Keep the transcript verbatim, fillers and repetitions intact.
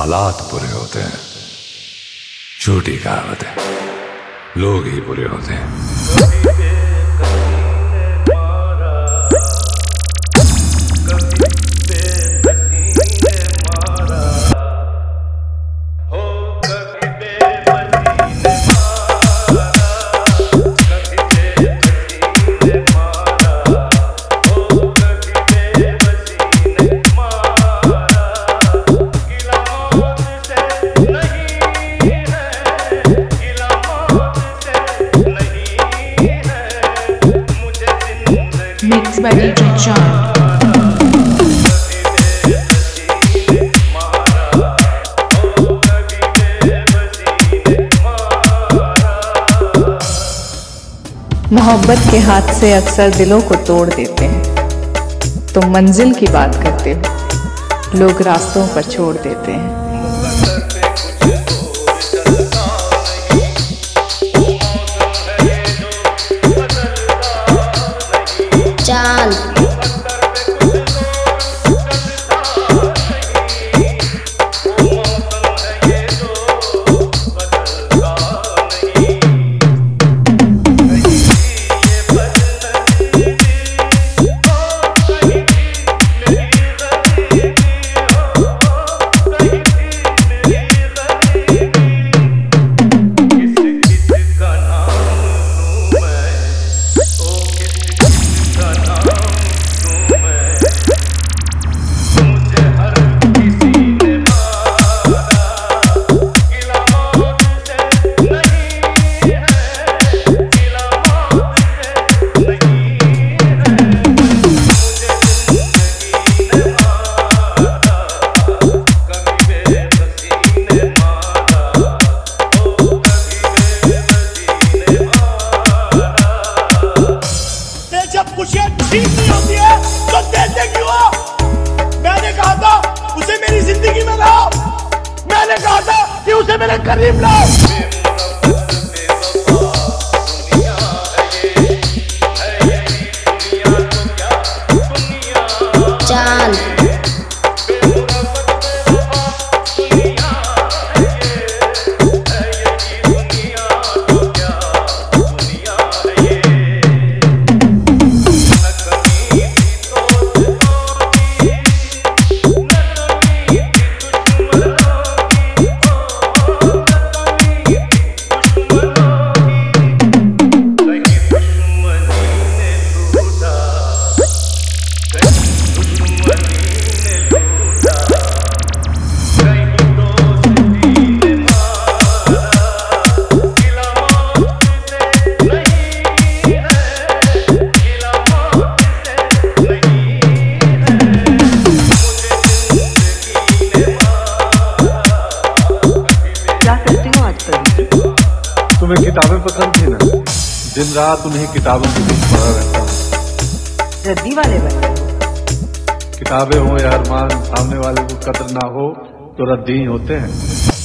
हालात बुरे होते हैं। छोटी कहावत है, लोग ही बुरे होते हैं। Mixed by D J John. मोहब्बत के हाथ से अक्सर दिलों को तोड़ देते हैं। तुम मंजिल की बात करते हो, लोग रास्तों पर छोड़ देते हैं। चांद खुशियाँ ठीक नहीं होती है तो देते क्यों हो? मैंने कहा था उसे मेरी जिंदगी में लाओ, मैंने कहा था कि उसे मेरे करीब लाओ। चांद तुम्हें किताबें पसंद थी ना, दिन रात उन्हीं किताबों के बीच पढ़ा रहता हूँ। रद्दी वाले बने किताबें हो या अरमान, सामने वाले को कदर ना हो तो रद्दी ही होते हैं।